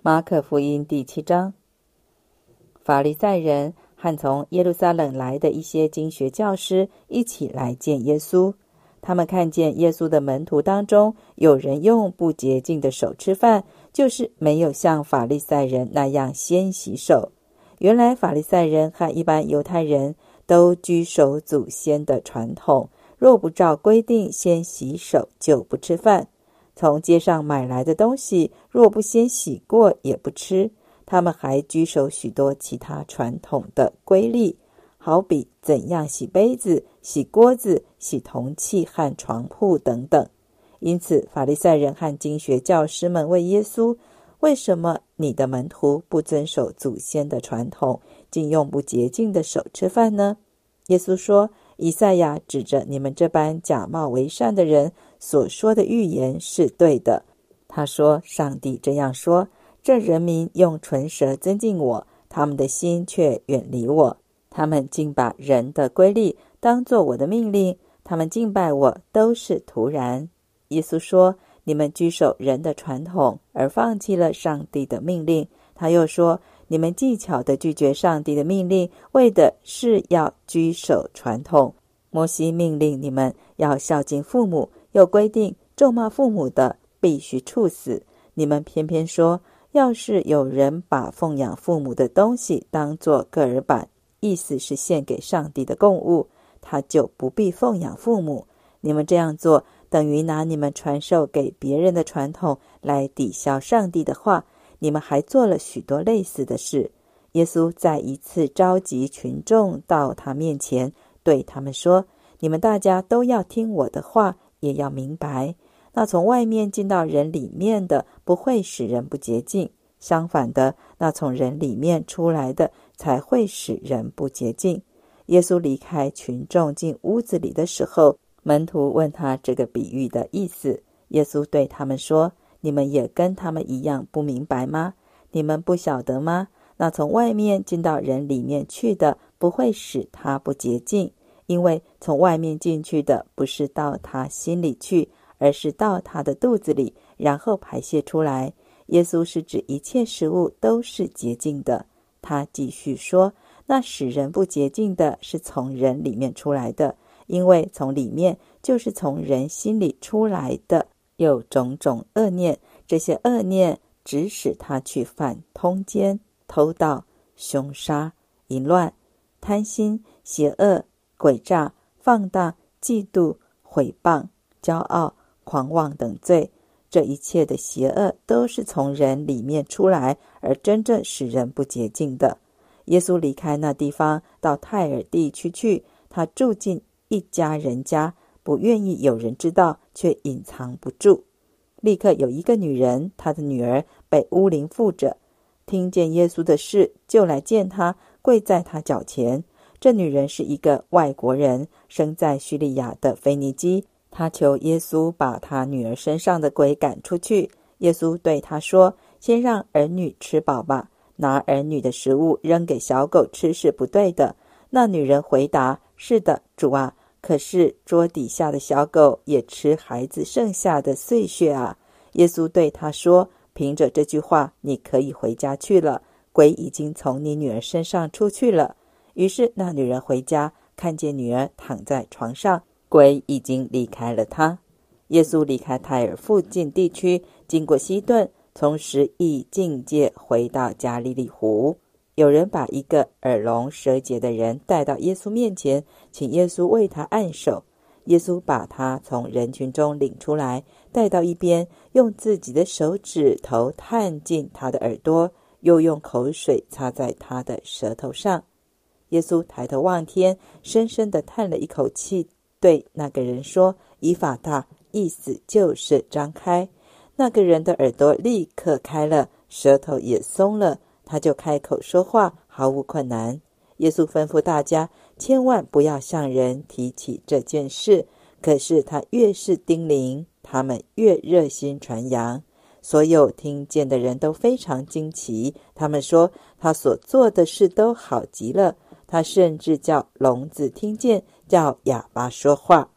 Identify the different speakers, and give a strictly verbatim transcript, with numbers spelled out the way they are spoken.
Speaker 1: 马可福音第七章。法利赛人和从耶路撒冷来的一些经学教师一起来见耶稣。他们看见耶稣的门徒当中有人用不洁净的手吃饭，就是没有像法利赛人那样先洗手。原来法利赛人和一般犹太人都居守祖先的传统，若不照规定先洗手，就不吃饭。从街上买来的东西，若不先洗过，也不吃。他们还居守许多其他传统的规律，好比怎样洗杯子、洗锅子、洗铜器和床铺等等。因此法利赛人和经学教师们问耶稣，为什么你的门徒不遵守祖先的传统，竟用不洁净的手吃饭呢？耶稣说，以赛亚指着你们这般假冒为善的人所说的预言是对的。他说，上帝这样说，这人民用唇舌增进我，他们的心却远离我。他们竟把人的规律当作我的命令，他们敬拜我都是徒然。耶稣说，你们居守人的传统，而放弃了上帝的命令。他又说，你们技巧地拒绝上帝的命令，为的是要居守传统。摩西命令你们要孝敬父母，又规定咒骂父母的必须处死。你们偏偏说，要是有人把奉养父母的东西当作个儿板，意思是献给上帝的供物，他就不必奉养父母。你们这样做，等于拿你们传授给别人的传统来抵消上帝的话。你们还做了许多类似的事。耶稣再一次召集群众到他面前，对他们说，你们大家都要听我的话，也要明白，那从外面进到人里面的，不会使人不洁净，相反的，那从人里面出来的，才会使人不洁净。耶稣离开群众进屋子里的时候，门徒问他这个比喻的意思。耶稣对他们说，你们也跟他们一样不明白吗？你们不晓得吗？那从外面进到人里面去的，不会使他不洁净，因为从外面进去的，不是到他心里去，而是到他的肚子里，然后排泄出来。耶稣是指一切食物都是洁净的。他继续说，那使人不洁净的，是从人里面出来的，因为从里面就是从人心里出来的，有种种恶念，这些恶念指使他去犯通奸、偷盗、凶杀、淫乱、贪心、邪恶、诡诈、放荡、嫉妒、毁谤、骄傲、狂妄等罪。这一切的邪恶都是从人里面出来，而真正使人不洁净的。耶稣离开那地方，到泰尔地区去，他住进一家人家，不愿意有人知道，却隐藏不住。立刻有一个女人，她的女儿被污灵附着，听见耶稣的事，就来见他，跪在他脚前。这女人是一个外国人，生在叙利亚的腓尼基。她求耶稣把她女儿身上的鬼赶出去。耶稣对她说，先让儿女吃饱吧，拿儿女的食物扔给小狗吃是不对的。那女人回答，是的，主啊，可是桌底下的小狗也吃孩子剩下的碎屑啊。耶稣对她说，凭着这句话，你可以回家去了，鬼已经从你女儿身上出去了。于是那女人回家，看见女儿躺在床上，鬼已经离开了她。耶稣离开泰尔附近地区，经过西顿，从十亿境界回到加利利湖。有人把一个耳聋舌结的人带到耶稣面前，请耶稣为他按手。耶稣把他从人群中领出来，带到一边，用自己的手指头探进他的耳朵，又用口水擦在他的舌头上。耶稣抬头望天，深深地叹了一口气，对那个人说，以法大，意思就是张开。那个人的耳朵立刻开了，舌头也松了，他就开口说话，毫无困难。耶稣吩咐大家，千万不要向人提起这件事。可是他越是叮咛，他们越热心传扬。所有听见的人都非常惊奇，他们说，他所做的事都好极了。他甚至叫聋子听见，叫哑巴说话。